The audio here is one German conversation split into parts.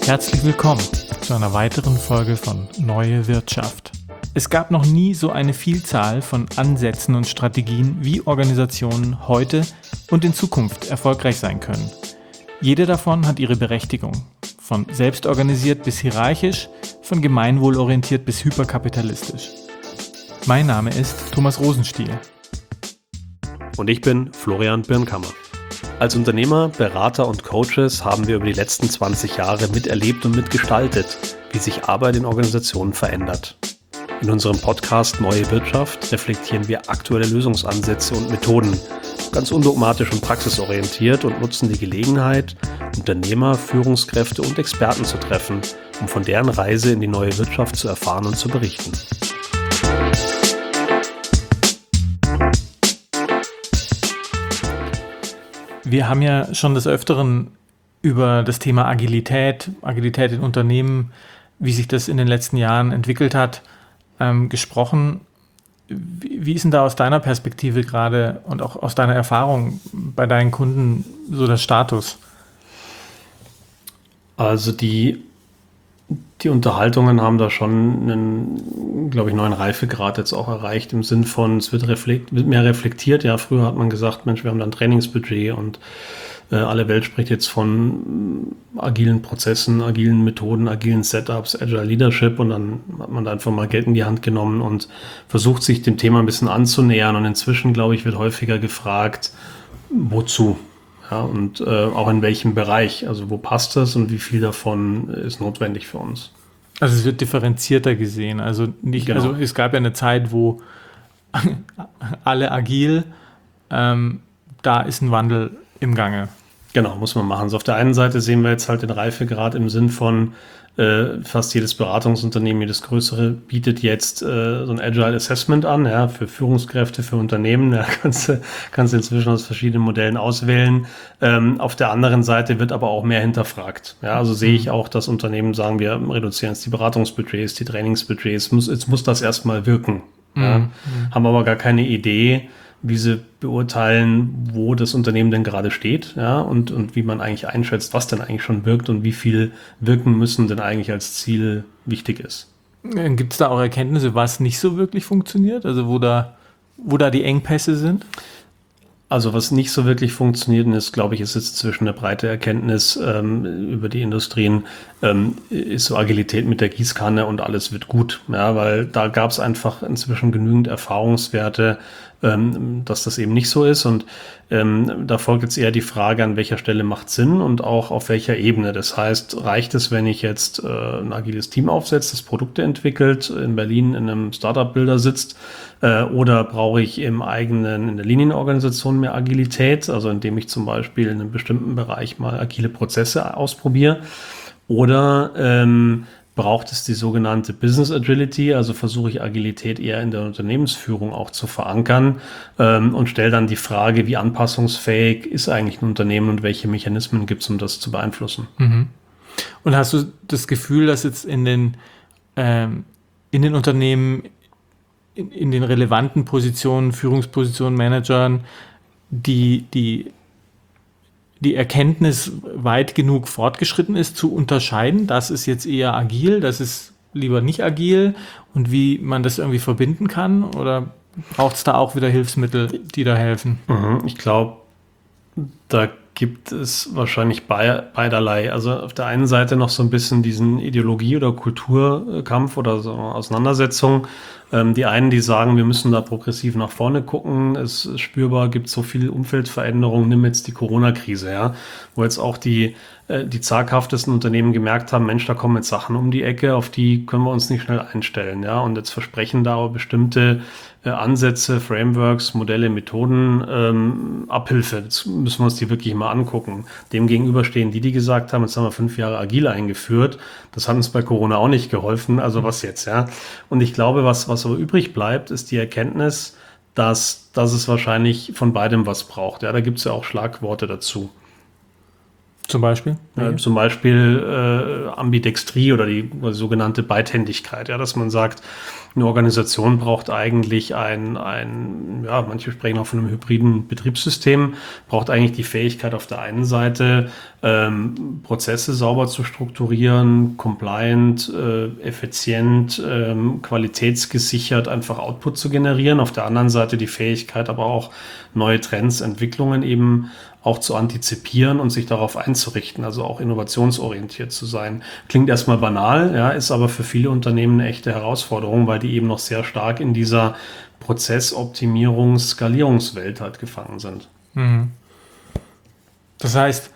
Herzlich willkommen zu einer weiteren Folge von Neue Wirtschaft. Es gab noch nie so eine Vielzahl von Ansätzen und Strategien, wie Organisationen heute und in Zukunft erfolgreich sein können. Jede davon hat ihre Berechtigung. Von selbstorganisiert bis hierarchisch, von gemeinwohlorientiert bis hyperkapitalistisch. Mein Name ist Thomas Rosenstiel. Und ich bin Florian Birnkammer. Als Unternehmer, Berater und Coaches haben wir über die letzten 20 Jahre miterlebt und mitgestaltet, wie sich Arbeit in Organisationen verändert. In unserem Podcast Neue Wirtschaft reflektieren wir aktuelle Lösungsansätze und Methoden, ganz undogmatisch und praxisorientiert und nutzen die Gelegenheit, Unternehmer, Führungskräfte und Experten zu treffen, um von deren Reise in die neue Wirtschaft zu erfahren und zu berichten. Wir haben ja schon des Öfteren über das Thema Agilität in Unternehmen, wie sich das in den letzten Jahren entwickelt hat, gesprochen. Wie ist denn da aus deiner Perspektive gerade und auch aus deiner Erfahrung bei deinen Kunden so der Status? Also die Unterhaltungen haben da schon einen, glaube ich, neuen Reifegrad jetzt auch erreicht, im Sinn von, es wird mehr reflektiert. Ja, früher hat man gesagt, Mensch, wir haben da ein Trainingsbudget und alle Welt spricht jetzt von agilen Prozessen, agilen Methoden, agilen Setups, Agile Leadership, und dann hat man da einfach mal Geld in die Hand genommen und versucht, sich dem Thema ein bisschen anzunähern. Und inzwischen, glaube ich, wird häufiger gefragt, wozu? Ja, und auch in welchem Bereich, also wo passt das und wie viel davon ist notwendig für uns. Also es wird differenzierter gesehen. Also nicht, genau. Also es gab ja eine Zeit, wo alle agil, da ist ein Wandel im Gange. Genau, muss man machen. So, auf der einen Seite sehen wir jetzt halt den Reifegrad im Sinn von fast jedes Beratungsunternehmen, jedes größere, bietet jetzt so ein Agile Assessment an, ja, für Führungskräfte, für Unternehmen. Ja, kannst du inzwischen aus verschiedenen Modellen auswählen. Auf der anderen Seite wird aber auch mehr hinterfragt. Ja, also sehe ich auch, dass Unternehmen sagen, wir reduzieren jetzt die Beratungsbudgets, die Trainingsbudgets. Jetzt muss das erstmal wirken. Ja. Haben aber gar keine Idee, wie sie beurteilen, wo das Unternehmen denn gerade steht, ja, und wie man eigentlich einschätzt, was denn eigentlich schon wirkt und wie viel wirken müssen denn eigentlich als Ziel wichtig ist. Gibt es da auch Erkenntnisse, was nicht so wirklich funktioniert? Also wo da die Engpässe sind? Also was nicht so wirklich funktioniert, und ist, glaube ich, ist jetzt zwischen eine breite Erkenntnis über die Industrien, ist so Agilität mit der Gießkanne und alles wird gut. Ja, weil da gab es einfach inzwischen genügend Erfahrungswerte, dass das eben nicht so ist. Und da folgt jetzt eher die Frage, an welcher Stelle macht Sinn und auch auf welcher Ebene. Das heißt, reicht es, wenn ich jetzt ein agiles Team aufsetze, das Produkte entwickelt, in Berlin in einem Startup-Builder sitzt, oder brauche ich in der Linienorganisation mehr Agilität, also indem ich zum Beispiel in einem bestimmten Bereich mal agile Prozesse ausprobiere? Oder braucht es die sogenannte Business Agility, also versuche ich Agilität eher in der Unternehmensführung auch zu verankern und stelle dann die Frage, wie anpassungsfähig ist eigentlich ein Unternehmen und welche Mechanismen gibt es, um das zu beeinflussen. Mhm. Und hast du das Gefühl, dass jetzt in den Unternehmen, in den relevanten Positionen, Führungspositionen, Managern, die Erkenntnis weit genug fortgeschritten ist, zu unterscheiden, das ist jetzt eher agil, das ist lieber nicht agil, und wie man das irgendwie verbinden kann? Oder braucht es da auch wieder Hilfsmittel, die da helfen? Ich glaube, da gibt es wahrscheinlich beiderlei. Also auf der einen Seite noch so ein bisschen diesen Ideologie- oder Kulturkampf oder so Auseinandersetzung. Die einen, die sagen, wir müssen da progressiv nach vorne gucken. Es ist spürbar, gibt so viel Umfeldveränderung. Nimm jetzt die Corona-Krise, ja, wo jetzt auch die zaghaftesten Unternehmen gemerkt haben, Mensch, da kommen jetzt Sachen um die Ecke, auf die können wir uns nicht schnell einstellen, ja, und jetzt versprechen da aber bestimmte Ansätze, Frameworks, Modelle, Methoden, Abhilfe. Jetzt müssen wir uns die wirklich mal angucken. Demgegenüber stehen die gesagt haben, jetzt haben wir 5 Jahre agil eingeführt. Das hat uns bei Corona auch nicht geholfen. Also was jetzt, ja? Und ich glaube, was aber übrig bleibt, ist die Erkenntnis, dass es wahrscheinlich von beidem was braucht. Ja, da gibt es ja auch Schlagworte dazu. Zum Beispiel? Zum Beispiel Ambidextrie oder die sogenannte Beidhändigkeit, ja, dass man sagt, eine Organisation braucht eigentlich manche sprechen auch von einem hybriden Betriebssystem, braucht eigentlich die Fähigkeit auf der einen Seite, Prozesse sauber zu strukturieren, compliant, effizient, qualitätsgesichert einfach Output zu generieren. Auf der anderen Seite die Fähigkeit, aber auch neue Trends, Entwicklungen eben auch zu antizipieren und sich darauf einzurichten, also auch innovationsorientiert zu sein. Klingt erstmal banal, ja, ist aber für viele Unternehmen eine echte Herausforderung, weil die eben noch sehr stark in dieser Prozessoptimierungs-Skalierungswelt halt gefangen sind. Das heißt,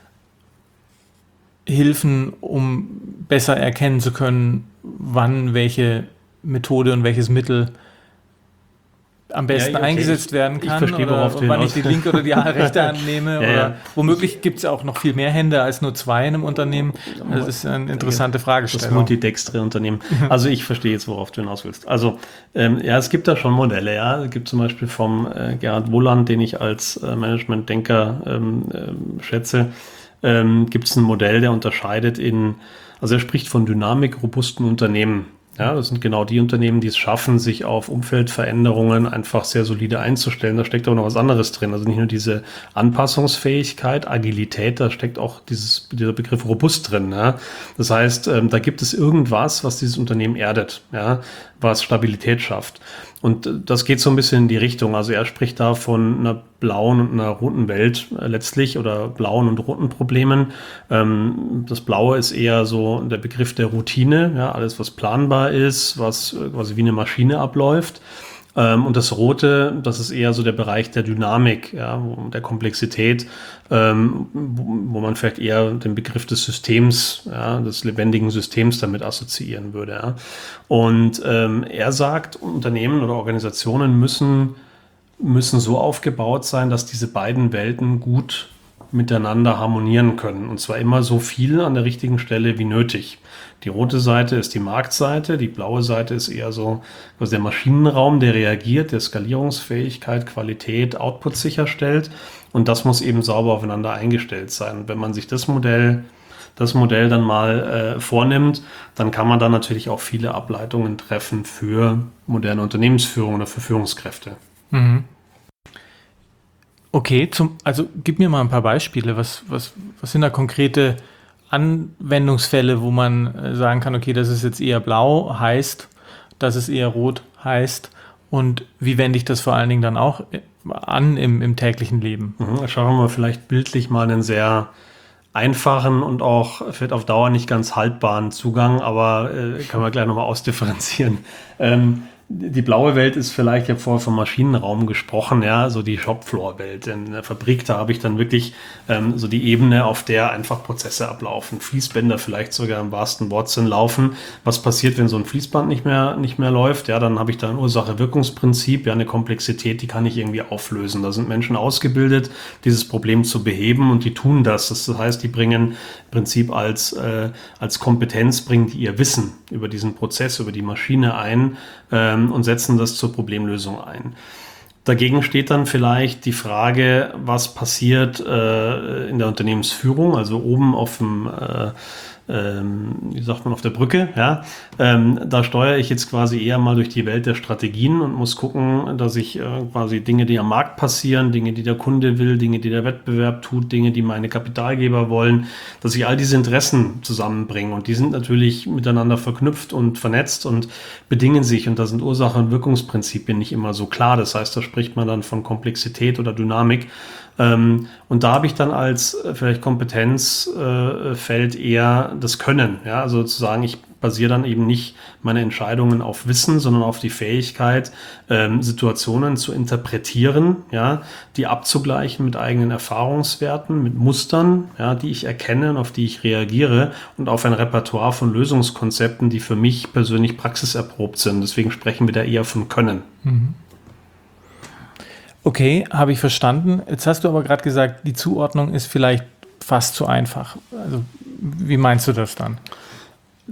Hilfen, um besser erkennen zu können, wann welche Methode und welches Mittel am besten eingesetzt werden kann, ich verstehe, oder wann ich die linke oder die rechte Hand nehme. Oder womöglich gibt es auch noch viel mehr Hände als nur 2 in einem Unternehmen. Das ist eine interessante Fragestellung. Das multidextre Unternehmen. Also ich verstehe jetzt, worauf du hinaus willst. Also es gibt da schon Modelle. Ja, es gibt zum Beispiel vom Gerhard Wohland, den ich als Management-Denker schätze, gibt es ein Modell, der unterscheidet also er spricht von dynamik-robusten Unternehmen. Ja, das sind genau die Unternehmen, die es schaffen, sich auf Umfeldveränderungen einfach sehr solide einzustellen. Da steckt aber noch was anderes drin. Also nicht nur diese Anpassungsfähigkeit, Agilität, da steckt auch dieser Begriff robust drin. Ja. Das heißt, da gibt es irgendwas, was dieses Unternehmen erdet, ja, was Stabilität schafft. Und das geht so ein bisschen in die Richtung. Also er spricht da von einer blauen und einer roten Welt letztlich oder blauen und roten Problemen. Das Blaue ist eher so der Begriff der Routine, ja, alles was planbar ist, was quasi wie eine Maschine abläuft. Und das Rote, das ist eher so der Bereich der Dynamik, ja, der Komplexität, wo man vielleicht eher den Begriff des Systems, ja, des lebendigen Systems damit assoziieren würde. Ja. Und er sagt, Unternehmen oder Organisationen müssen so aufgebaut sein, dass diese beiden Welten gut miteinander harmonieren können. Und zwar immer so viel an der richtigen Stelle wie nötig. Die rote Seite ist die Marktseite, die blaue Seite ist eher so der Maschinenraum, der reagiert, der Skalierungsfähigkeit, Qualität, Output sicherstellt. Und das muss eben sauber aufeinander eingestellt sein. Und wenn man sich das Modell dann mal vornimmt, dann kann man da natürlich auch viele Ableitungen treffen für moderne Unternehmensführung oder für Führungskräfte. Okay, also gib mir mal ein paar Beispiele. Was sind da konkrete Anwendungsfälle, wo man sagen kann, okay, das ist jetzt eher blau, heißt, das ist eher rot, heißt, und wie wende ich das vor allen Dingen dann auch an im täglichen Leben? Schauen wir mal vielleicht bildlich mal einen sehr einfachen und auch vielleicht auf Dauer nicht ganz haltbaren Zugang, aber kann man gleich nochmal ausdifferenzieren. Die blaue Welt ist vielleicht, ich habe vorher vom Maschinenraum gesprochen, ja, so die Shopfloor-Welt. In der Fabrik, da habe ich dann wirklich so die Ebene, auf der einfach Prozesse ablaufen. Fließbänder vielleicht sogar im wahrsten Wortsinn laufen. Was passiert, wenn so ein Fließband nicht mehr läuft? Ja, dann habe ich da ein Ursache-Wirkungsprinzip, ja, eine Komplexität, die kann ich irgendwie auflösen. Da sind Menschen ausgebildet, dieses Problem zu beheben, und die tun das. Das heißt, die bringen im Prinzip als Kompetenz, bringen die ihr Wissen über diesen Prozess, über die Maschine ein, und setzen das zur Problemlösung ein. Dagegen steht dann vielleicht die Frage, was passiert in der Unternehmensführung, also oben auf dem auf der Brücke, ja, da steuere ich jetzt quasi eher mal durch die Welt der Strategien und muss gucken, dass ich quasi Dinge, die am Markt passieren, Dinge, die der Kunde will, Dinge, die der Wettbewerb tut, Dinge, die meine Kapitalgeber wollen, dass ich all diese Interessen zusammenbringe, und die sind natürlich miteinander verknüpft und vernetzt und bedingen sich, und da sind Ursache- und Wirkungsprinzipien nicht immer so klar. Das heißt, da spricht man dann von Komplexität oder Dynamik. Und da habe ich dann als vielleicht Kompetenzfeld eher das Können. Ja? Also sozusagen, ich basiere dann eben nicht meine Entscheidungen auf Wissen, sondern auf die Fähigkeit, Situationen zu interpretieren, ja? Die abzugleichen mit eigenen Erfahrungswerten, mit Mustern, ja? Die ich erkenne und auf die ich reagiere, und auf ein Repertoire von Lösungskonzepten, die für mich persönlich praxiserprobt sind. Deswegen sprechen wir da eher von Können. Okay, habe ich verstanden. Jetzt hast du aber gerade gesagt, die Zuordnung ist vielleicht fast zu einfach. Also wie meinst du das dann?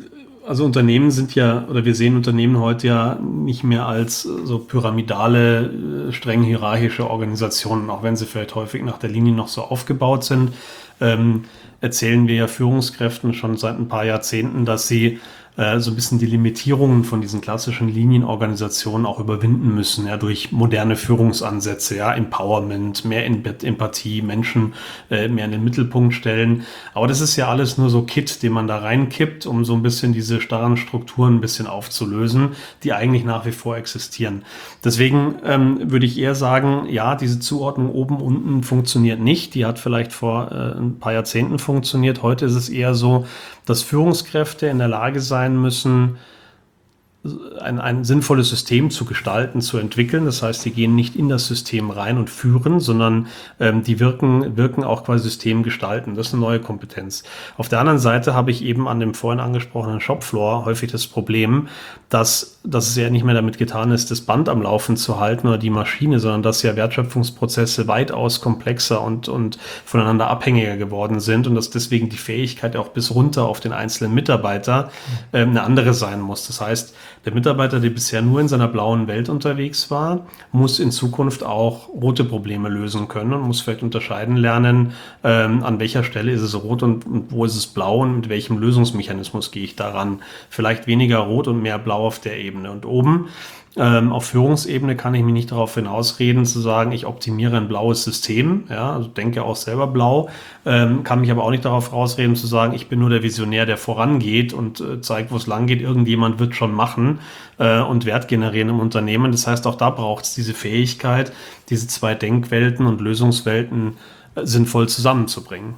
Also Unternehmen sind ja, oder wir sehen Unternehmen heute ja nicht mehr als so pyramidale, streng hierarchische Organisationen, auch wenn sie vielleicht häufig nach der Linie noch so aufgebaut sind, erzählen wir ja Führungskräften schon seit ein paar Jahrzehnten, dass sie so ein bisschen die Limitierungen von diesen klassischen Linienorganisationen auch überwinden müssen, ja, durch moderne Führungsansätze, ja, Empowerment, mehr Empathie, Menschen mehr in den Mittelpunkt stellen. Aber das ist ja alles nur so Kit, den man da reinkippt, um so ein bisschen diese starren Strukturen ein bisschen aufzulösen, die eigentlich nach wie vor existieren. Deswegen würde ich eher sagen, ja, diese Zuordnung oben, unten funktioniert nicht. Die hat vielleicht vor ein paar Jahrzehnten funktioniert. Heute ist es eher so, dass Führungskräfte in der Lage sein müssen, ein sinnvolles System zu gestalten, zu entwickeln. Das heißt, die gehen nicht in das System rein und führen, sondern die wirken auch quasi System gestalten. Das ist eine neue Kompetenz. Auf der anderen Seite habe ich eben an dem vorhin angesprochenen Shopfloor häufig das Problem, dass es ja nicht mehr damit getan ist, das Band am Laufen zu halten oder die Maschine, sondern dass ja Wertschöpfungsprozesse weitaus komplexer und voneinander abhängiger geworden sind und dass deswegen die Fähigkeit auch bis runter auf den einzelnen Mitarbeiter eine andere sein muss. Das heißt, der Mitarbeiter, der bisher nur in seiner blauen Welt unterwegs war, muss in Zukunft auch rote Probleme lösen können und muss vielleicht unterscheiden lernen, an welcher Stelle ist es rot und wo ist es blau und mit welchem Lösungsmechanismus gehe ich daran. Vielleicht weniger rot und mehr blau auf der Ebene. Und oben auf Führungsebene kann ich mich nicht darauf hinausreden, zu sagen, ich optimiere ein blaues System, ja, also denke auch selber blau, kann mich aber auch nicht darauf rausreden, zu sagen, ich bin nur der Visionär, der vorangeht und zeigt, wo es lang geht. Irgendjemand wird schon machen und Wert generieren im Unternehmen. Das heißt, auch da braucht es diese Fähigkeit, diese zwei Denkwelten und Lösungswelten sinnvoll zusammenzubringen.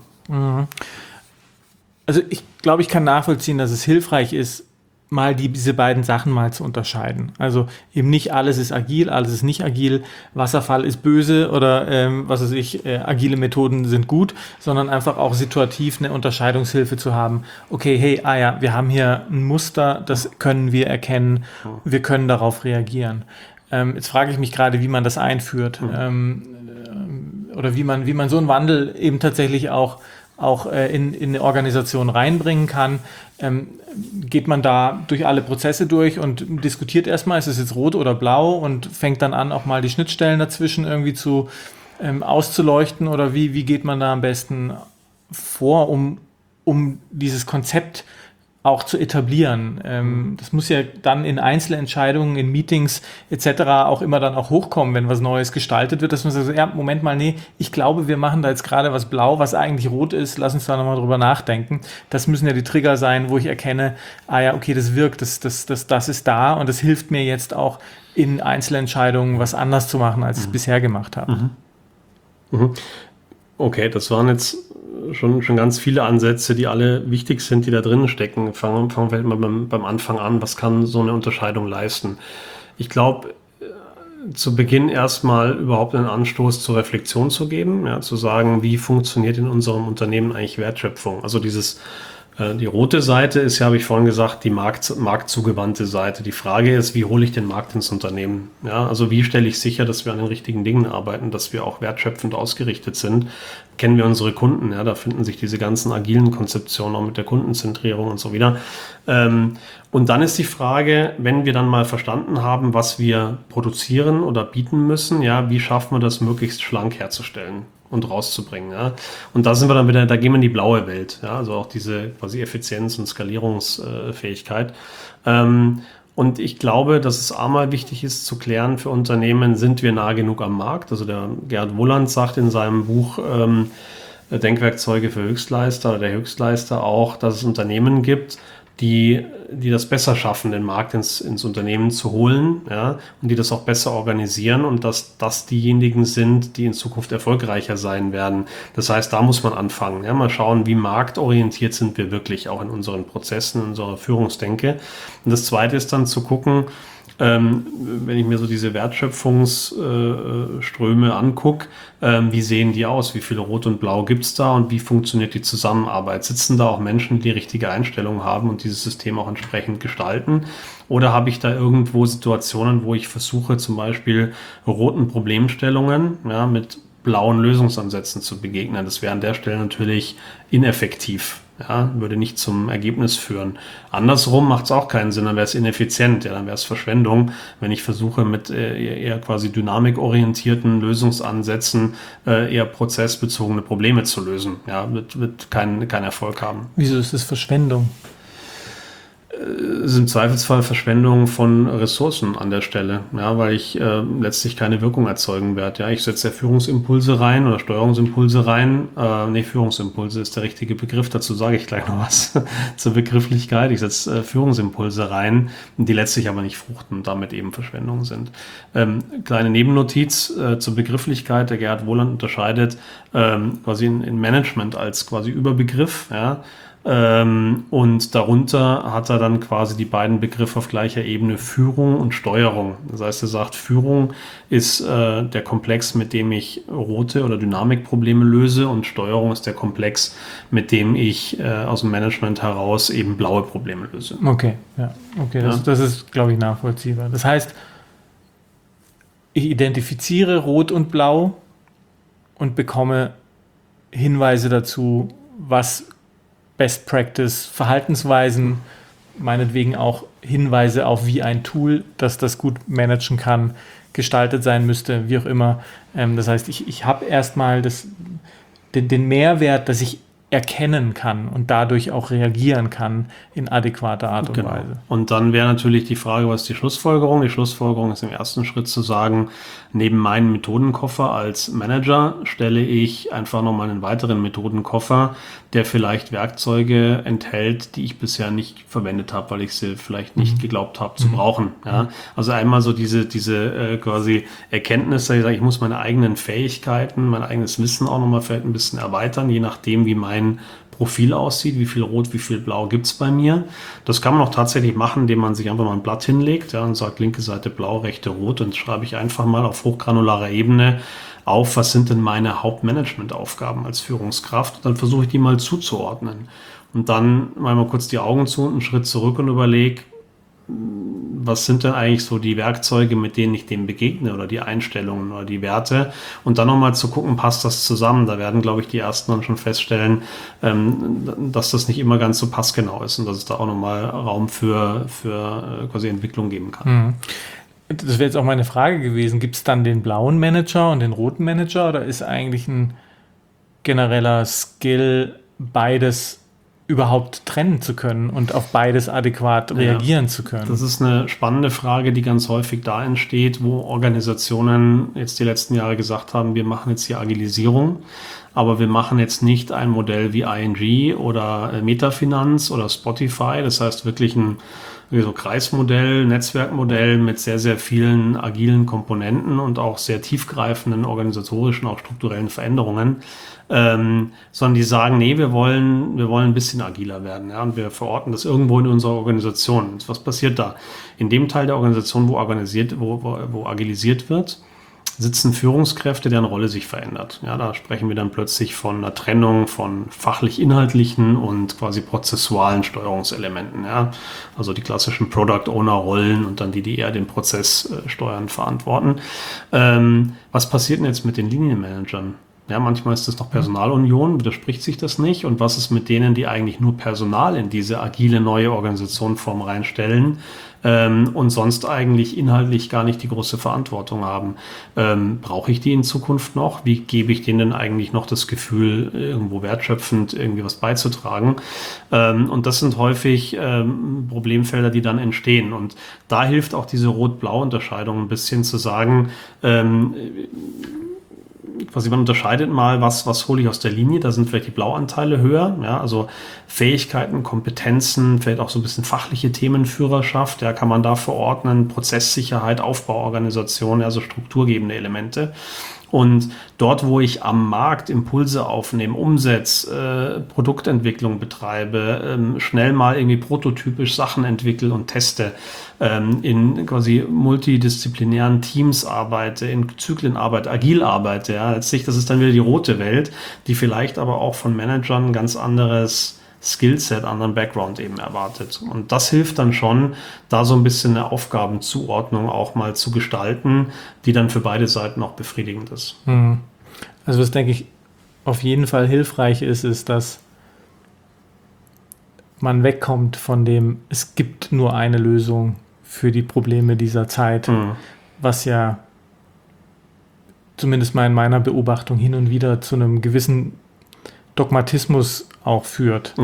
Also ich glaube, ich kann nachvollziehen, dass es hilfreich ist, mal diese beiden Sachen mal zu unterscheiden. Also eben nicht alles ist agil, alles ist nicht agil, Wasserfall ist böse oder agile Methoden sind gut, sondern einfach auch situativ eine Unterscheidungshilfe zu haben. Okay, hey, wir haben hier ein Muster, das können wir erkennen, wir können darauf reagieren. Jetzt frage ich mich gerade, wie man das einführt oder wie man so einen Wandel eben tatsächlich auch in eine Organisation reinbringen kann. Geht man da durch alle Prozesse durch und diskutiert erstmal, ist es jetzt rot oder blau und fängt dann an, auch mal die Schnittstellen dazwischen irgendwie auszuleuchten oder wie geht man da am besten vor, um dieses Konzept auch zu etablieren. Das muss ja dann in Einzelentscheidungen, in Meetings etc. auch immer dann auch hochkommen, wenn was Neues gestaltet wird, dass man sagt, ja, Moment mal, nee, ich glaube, wir machen da jetzt gerade was blau, was eigentlich rot ist, lass uns da nochmal drüber nachdenken. Das müssen ja die Trigger sein, wo ich erkenne, okay, das wirkt, das ist da und das hilft mir jetzt auch in Einzelentscheidungen was anders zu machen, als ich es bisher gemacht habe. Okay, das waren jetzt schon ganz viele Ansätze, die alle wichtig sind, die da drin stecken. Fangen wir vielleicht mal beim Anfang an. Was kann so eine Unterscheidung leisten? Ich glaube, zu Beginn erstmal überhaupt einen Anstoß zur Reflexion zu geben, ja, zu sagen, wie funktioniert in unserem Unternehmen eigentlich Wertschöpfung? Also die rote Seite ist ja, habe ich vorhin gesagt, die marktzugewandte Seite. Die Frage ist, wie hole ich den Markt ins Unternehmen? Ja, also wie stelle ich sicher, dass wir an den richtigen Dingen arbeiten, dass wir auch wertschöpfend ausgerichtet sind? Kennen wir unsere Kunden? Ja, da finden sich diese ganzen agilen Konzeptionen auch mit der Kundenzentrierung und so wieder. Und dann ist die Frage, wenn wir dann mal verstanden haben, was wir produzieren oder bieten müssen, ja, wie schaffen wir das möglichst schlank herzustellen und rauszubringen, ja. Und da sind wir dann wieder, da gehen wir in die blaue Welt, ja, also auch diese quasi Effizienz- und Skalierungsfähigkeit. Und ich glaube, dass es einmal wichtig ist zu klären für Unternehmen, sind wir nah genug am Markt? Also der Gerd Wohland sagt in seinem Buch Denkwerkzeuge für Höchstleister oder der Höchstleister auch, dass es Unternehmen gibt, die das besser schaffen, den Markt ins Unternehmen zu holen, ja, und die das auch besser organisieren und dass das diejenigen sind, die in Zukunft erfolgreicher sein werden. Das heißt, da muss man anfangen, ja, mal schauen, wie marktorientiert sind wir wirklich auch in unseren Prozessen, in unserer Führungsdenke. Und das Zweite ist dann zu gucken, wenn ich mir so diese Wertschöpfungsströme angucke, wie sehen die aus? Wie viele Rot und Blau gibt's da und wie funktioniert die Zusammenarbeit? Sitzen da auch Menschen, die richtige Einstellungen haben und dieses System auch entsprechend gestalten? Oder habe ich da irgendwo Situationen, wo ich versuche, zum Beispiel roten Problemstellungen, ja, mit blauen Lösungsansätzen zu begegnen? Das wäre an der Stelle natürlich ineffektiv. Ja, würde nicht zum Ergebnis führen. Andersrum macht es auch keinen Sinn, dann wäre es ineffizient, ja, dann wäre es Verschwendung, wenn ich versuche mit eher quasi dynamikorientierten Lösungsansätzen eher prozessbezogene Probleme zu lösen. Ja, wird keinen Erfolg haben. Wieso ist das Verschwendung? Ist im Zweifelsfall Verschwendung von Ressourcen an der Stelle, ja, weil ich letztlich keine Wirkung erzeugen werde. Ja, ich setze ja Führungsimpulse rein oder Steuerungsimpulse rein. Führungsimpulse ist der richtige Begriff. Dazu sage ich gleich noch was zur Begrifflichkeit. Ich setze Führungsimpulse rein, die letztlich aber nicht fruchten und damit eben Verschwendung sind. Kleine Nebennotiz zur Begrifflichkeit. Der Gerhard Wohland unterscheidet quasi in Management als quasi Überbegriff, ja. Und darunter hat er dann quasi die beiden Begriffe auf gleicher Ebene Führung und Steuerung. Das heißt, er sagt, Führung ist der Komplex, mit dem ich rote oder Dynamikprobleme löse, und Steuerung ist der Komplex, mit dem ich aus dem Management heraus eben blaue Probleme löse. Okay, ja. Okay, das ist, glaube ich, nachvollziehbar. Das heißt, ich identifiziere Rot und Blau und bekomme Hinweise dazu, was Best Practice, Verhaltensweisen, meinetwegen auch Hinweise auf, wie ein Tool, das das gut managen kann, gestaltet sein müsste, wie auch immer. Das heißt, ich habe erstmal den Mehrwert, dass ich erkennen kann und dadurch auch reagieren kann in adäquater Art und Weise. Und dann wäre natürlich die Frage, was ist die Schlussfolgerung? Die Schlussfolgerung ist im ersten Schritt zu sagen, neben meinem Methodenkoffer als Manager stelle ich einfach nochmal einen weiteren Methodenkoffer, der vielleicht Werkzeuge enthält, die ich bisher nicht verwendet habe, weil ich sie vielleicht nicht geglaubt habe zu brauchen. Ja? Also einmal so diese quasi Erkenntnisse, ich muss meine eigenen Fähigkeiten, mein eigenes Wissen auch nochmal vielleicht ein bisschen erweitern, je nachdem, wie mein Profil aussieht, wie viel Rot, wie viel Blau gibt's bei mir. Das kann man auch tatsächlich machen, indem man sich einfach mal ein Blatt hinlegt, ja, und sagt, linke Seite blau, rechte rot, und schreibe ich einfach mal auf hochgranularer Ebene auf, was sind denn meine Hauptmanagementaufgaben als Führungskraft. Und dann versuche ich die mal zuzuordnen. Und dann mal kurz die Augen zu und einen Schritt zurück und überlege, was sind denn eigentlich so die Werkzeuge, mit denen ich dem begegne, oder die Einstellungen oder die Werte, und dann nochmal zu gucken, passt das zusammen. Da werden, glaube ich, die Ersten dann schon feststellen, dass das nicht immer ganz so passgenau ist und dass es da auch nochmal Raum für quasi Entwicklung geben kann. Das wäre jetzt auch meine Frage gewesen. Gibt es dann den blauen Manager und den roten Manager, oder ist eigentlich ein genereller Skill, beides überhaupt trennen zu können und auf beides adäquat reagieren zu können? Das ist eine spannende Frage, die ganz häufig da entsteht, wo Organisationen jetzt die letzten Jahre gesagt haben, wir machen jetzt hier Agilisierung, aber wir machen jetzt nicht ein Modell wie ING oder Metafinanz oder Spotify. Das heißt wirklich ein so Kreismodell, Netzwerkmodell mit sehr, sehr vielen agilen Komponenten und auch sehr tiefgreifenden organisatorischen, auch strukturellen Veränderungen. Sondern die sagen, nee, wir wollen ein bisschen agiler werden, ja, und wir verorten das irgendwo in unserer Organisation. Und was passiert da? In dem Teil der Organisation, wo agilisiert wird, sitzen Führungskräfte, deren Rolle sich verändert. Ja, da sprechen wir dann plötzlich von einer Trennung von fachlich-inhaltlichen und quasi prozessualen Steuerungselementen. Ja, also die klassischen Product-Owner-Rollen und dann die eher den Prozess steuern, verantworten. Was passiert denn jetzt mit den Linienmanagern? Ja, manchmal ist das noch Personalunion, widerspricht sich das nicht. Und was ist mit denen, die eigentlich nur Personal in diese agile neue Organisationsform reinstellen und sonst eigentlich inhaltlich gar nicht die große Verantwortung haben? Brauche ich die in Zukunft noch? Wie gebe ich denen denn eigentlich noch das Gefühl, irgendwo wertschöpfend irgendwie was beizutragen? Und das sind häufig Problemfelder, die dann entstehen. Und da hilft auch diese Rot-Blau-Unterscheidung ein bisschen zu sagen, quasi man unterscheidet mal, was hole ich aus der Linie, da sind vielleicht die Blauanteile höher, ja, also Fähigkeiten, Kompetenzen, vielleicht auch so ein bisschen fachliche Themenführerschaft, ja, kann man da verordnen, Prozesssicherheit, Aufbauorganisation, ja, so strukturgebende Elemente. Und dort, wo ich am Markt Impulse aufnehme, umsetze, Produktentwicklung betreibe, schnell mal irgendwie prototypisch Sachen entwickle und teste, in quasi multidisziplinären Teams arbeite, in Zyklen arbeite, agil arbeite, ja, letztlich, das ist dann wieder die rote Welt, die vielleicht aber auch von Managern ein ganz anderes Skillset, anderen Background eben erwartet. Und das hilft dann schon, da so ein bisschen eine Aufgabenzuordnung auch mal zu gestalten, die dann für beide Seiten auch befriedigend ist. Also was, denke ich, auf jeden Fall hilfreich ist, dass man wegkommt von dem, es gibt nur eine Lösung für die Probleme dieser Zeit, was ja zumindest mal in meiner Beobachtung hin und wieder zu einem gewissen Dogmatismus auch führt,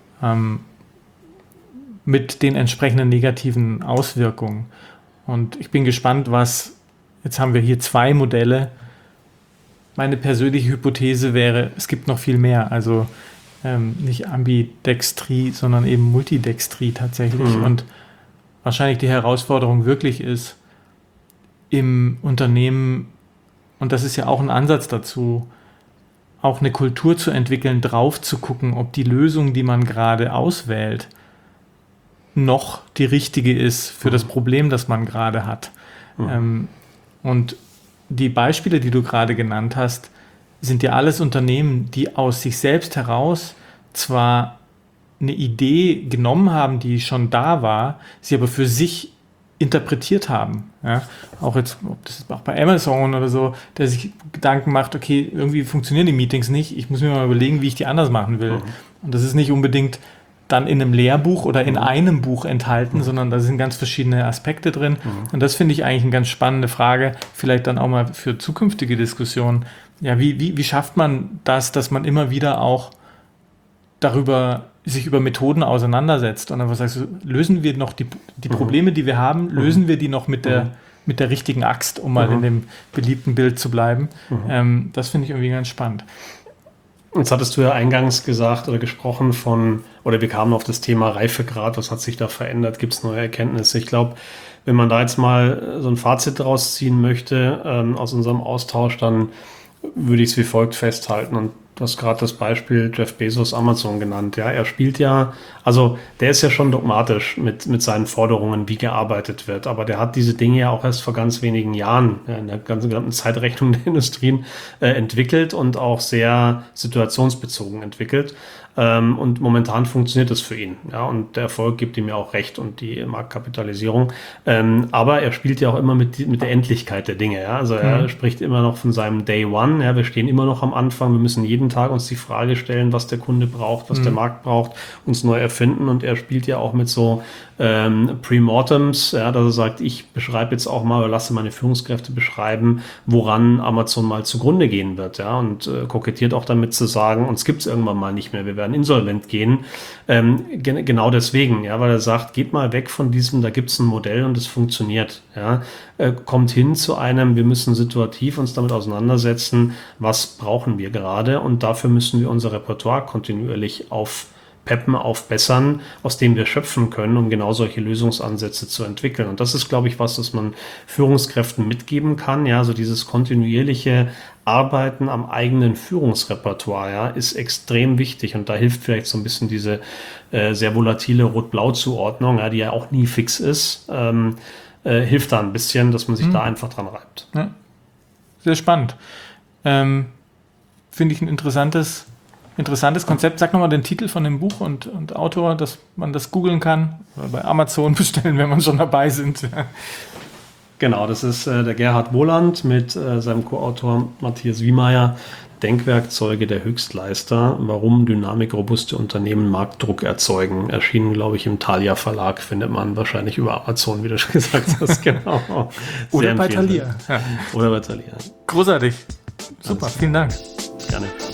mit den entsprechenden negativen Auswirkungen. Und ich bin gespannt, jetzt haben wir hier 2 Modelle. Meine persönliche Hypothese wäre, es gibt noch viel mehr, also nicht Ambidextrie, sondern eben Multidextrie tatsächlich. Und wahrscheinlich die Herausforderung wirklich ist, im Unternehmen, und das ist ja auch ein Ansatz dazu, auch eine Kultur zu entwickeln, drauf zu gucken, ob die Lösung, die man gerade auswählt, noch die richtige ist für das Problem, das man gerade hat. Und die Beispiele, die du gerade genannt hast, sind ja alles Unternehmen, die aus sich selbst heraus zwar eine Idee genommen haben, die schon da war, sie aber für sich interpretiert haben. Ja? Auch jetzt, ob das auch bei Amazon oder so, der sich Gedanken macht, okay, irgendwie funktionieren die Meetings nicht, ich muss mir mal überlegen, wie ich die anders machen will. Und das ist nicht unbedingt dann in einem Lehrbuch oder in einem Buch enthalten, sondern da sind ganz verschiedene Aspekte drin. Und das finde ich eigentlich eine ganz spannende Frage, vielleicht dann auch mal für zukünftige Diskussionen. Ja, wie schafft man das, dass man immer wieder auch sich über Methoden auseinandersetzt und einfach sagst, lösen wir noch die Probleme, die wir haben, lösen wir die noch mit der richtigen Axt, um mal in dem beliebten Bild zu bleiben. Das finde ich irgendwie ganz spannend. Jetzt hattest du ja eingangs gesagt oder gesprochen wir kamen auf das Thema Reifegrad, was hat sich da verändert, gibt es neue Erkenntnisse? Ich glaube, wenn man da jetzt mal so ein Fazit draus ziehen möchte aus unserem Austausch, dann würde ich es wie folgt festhalten. Und du hast gerade das Beispiel Jeff Bezos Amazon genannt. Ja, er spielt ja, also der ist ja schon dogmatisch mit seinen Forderungen, wie gearbeitet wird. Aber der hat diese Dinge ja auch erst vor ganz wenigen Jahren in der ganzen gesamten Zeitrechnung der Industrien entwickelt und auch sehr situationsbezogen entwickelt. Und momentan funktioniert das für ihn. Ja, und der Erfolg gibt ihm ja auch recht und die Marktkapitalisierung. Aber er spielt ja auch immer mit der Endlichkeit der Dinge. Ja? Also er spricht immer noch von seinem Day One. Ja? Wir stehen immer noch am Anfang. Wir müssen jeden Tag uns die Frage stellen, was der Kunde braucht, was der Markt braucht, uns neu erfinden. Und er spielt ja auch mit so Premortems, ja, dass er sagt, ich beschreibe jetzt auch mal oder lasse meine Führungskräfte beschreiben, woran Amazon mal zugrunde gehen wird. Ja? Und kokettiert auch damit zu sagen, uns gibt es irgendwann mal nicht mehr. Wir werden insolvent gehen. Genau deswegen, ja, weil er sagt, geht mal weg von diesem, da gibt es ein Modell und es funktioniert. Ja. Kommt hin zu einem, wir müssen situativ uns damit auseinandersetzen, was brauchen wir gerade und dafür müssen wir unser Repertoire kontinuierlich aufbessern, aus dem wir schöpfen können, um genau solche Lösungsansätze zu entwickeln. Und das ist, glaube ich, was man Führungskräften mitgeben kann. Ja, so dieses kontinuierliche Arbeiten am eigenen Führungsrepertoire, ja, ist extrem wichtig. Und da hilft vielleicht so ein bisschen diese sehr volatile Rot-Blau-Zuordnung, ja, die ja auch nie fix ist, hilft da ein bisschen, dass man sich da einfach dran reibt. Ja. Sehr spannend. Finde ich ein interessantes Konzept. Sag nochmal den Titel von dem Buch und Autor, dass man das googeln kann oder bei Amazon bestellen, wenn man schon dabei sind. Genau, das ist der Gerhard Wohland mit seinem Co-Autor Matthias Wiemeyer, Denkwerkzeuge der Höchstleister, warum dynamikrobuste Unternehmen Marktdruck erzeugen. Erschienen, glaube ich, im Thalia Verlag, findet man wahrscheinlich über Amazon, wie du schon gesagt hast. Genau. Oder bei Thalia. Ja. Oder bei Thalia. Großartig. Super, vielen Dank. Gerne.